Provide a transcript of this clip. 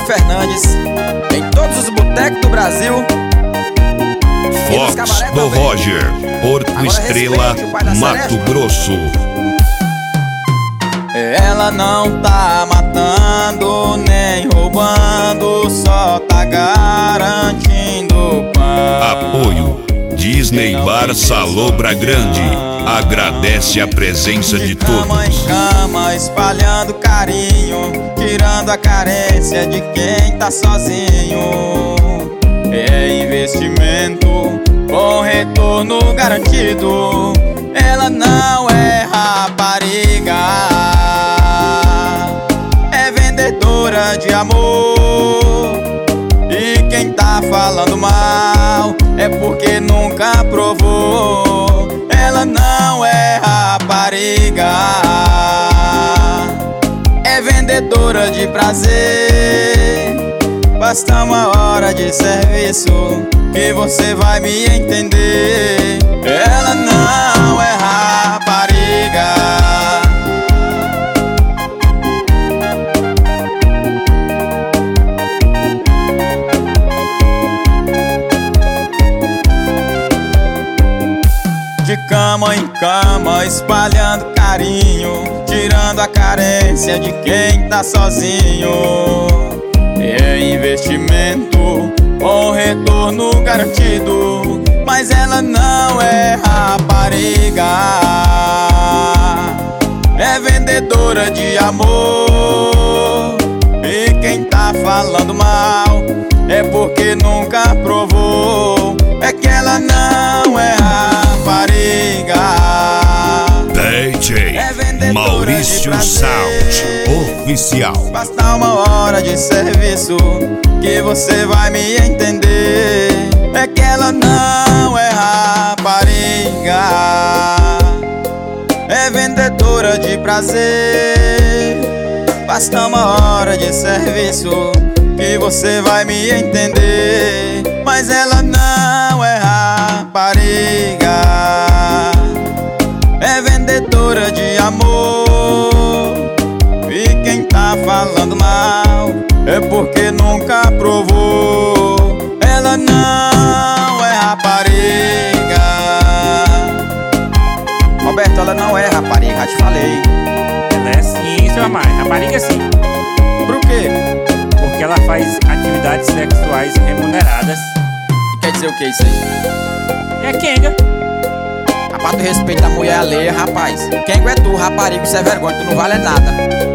Fernandes, em todos os botecos do Brasil. Fox do Roger, Porto Agora Estrela, Mato Grosso. Ela não tá matando nem roubando, só tá garantindo pão. Apoio Disney Bar Salobra Grande. Agradece a presença de cama em todos. cama, espalhando carinho, tirando a carência de quem tá sozinho. É investimento com retorno garantido. Ela não é rapariga, é vendedora de amor. E quem tá falando mal é porque nunca provou. Ela não é rapariga, é vendedora de prazer. Basta uma hora de serviço que você vai me entender. Ela não é rapariga. De cama em cama, espalhando carinho, tirando a carência de quem tá sozinho. É investimento com retorno garantido, mas ela não é rapariga, é vendedora de amor. E quem tá falando mal é porque nunca provou. É que ela não é rapariga, DJ Maurício Sound Oficial. Basta uma hora de serviço que você vai me entender. É que ela não é rapariga, é vendedora de prazer. Basta uma hora de serviço que você vai me entender. Mas ela não é rapariga, é vendedora de amor. E quem tá falando mal é porque nunca provou. Ela não é rapariga. Roberto, ela não é rapariga, já te falei. Ela é sim, seu amar, rapariga sim. Por quê? Porque ela faz atividades sexuais remuneradas. E quer dizer o que isso aí? É Kenga. Rapaz, tu respeita a mulher alheia, rapaz. Quem é tu, rapariga, isso é vergonha, tu não vale nada.